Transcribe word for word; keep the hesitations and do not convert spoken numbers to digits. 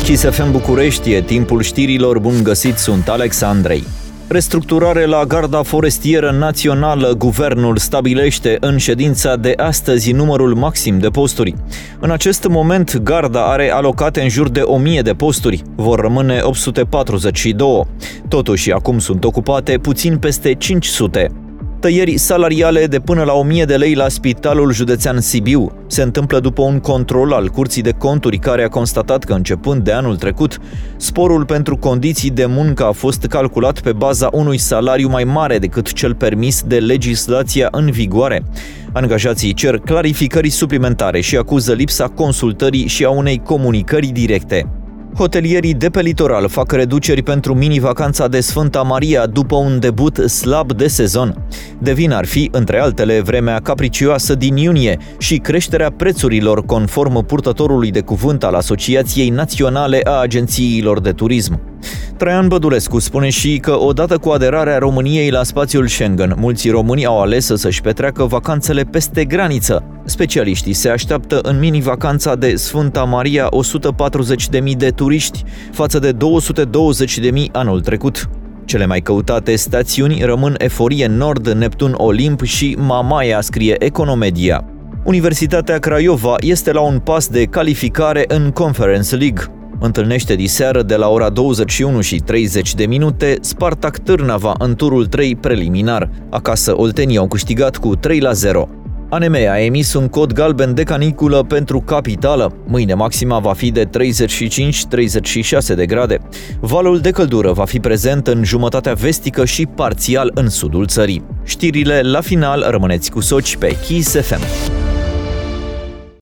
Kiss F M București, e timpul știrilor, bun găsit, sunt Alex Andrei. Restructurare la Garda Forestieră Națională. Guvernul stabilește în ședința de astăzi numărul maxim de posturi. În acest moment, Garda are alocate în jur de o mie de posturi. Vor rămâne opt sute patruzeci și doi. Totuși, acum sunt ocupate puțin peste cinci sute. Tăieri salariale de până la o mie de lei la Spitalul Județean Sibiu. Se întâmplă după un control al Curții de Conturi care a constatat că începând de anul trecut, sporul pentru condiții de muncă a fost calculat pe baza unui salariu mai mare decât cel permis de legislația în vigoare. Angajații cer clarificări suplimentare și acuză lipsa consultării și a unei comunicări directe. Hotelierii de pe litoral fac reduceri pentru mini-vacanța de Sfânta Maria după un debut slab de sezon. De vină ar fi, între altele, vremea capricioasă din iunie și creșterea prețurilor, conform purtătorului de cuvânt al Asociației Naționale a Agențiilor de Turism. Traian Bădulescu spune și că odată cu aderarea României la spațiul Schengen, mulți români au ales să-și petreacă vacanțele peste graniță. Specialiștii se așteaptă în mini-vacanța de Sfânta Maria o sută patruzeci de mii de turiști, față de două sute douăzeci de mii anul trecut. Cele mai căutate stațiuni rămân Eforie Nord, Neptun Olimp și Mamaia, scrie Economedia. Universitatea Craiova este la un pas de calificare în Conference League. Întâlnește diseară de la ora douăzeci și unu și treizeci de minute Spartak Târnava în turul trei preliminar. Acasă oltenii au câștigat cu trei la zero. A N M a emis un cod galben de caniculă pentru capitală. Mâine maxima va fi de treizeci și cinci - treizeci și șase de grade. Valul de căldură va fi prezent în jumătatea vestică și parțial în sudul țării. Știrile la final, rămâneți cu Soci pe Kiss F M.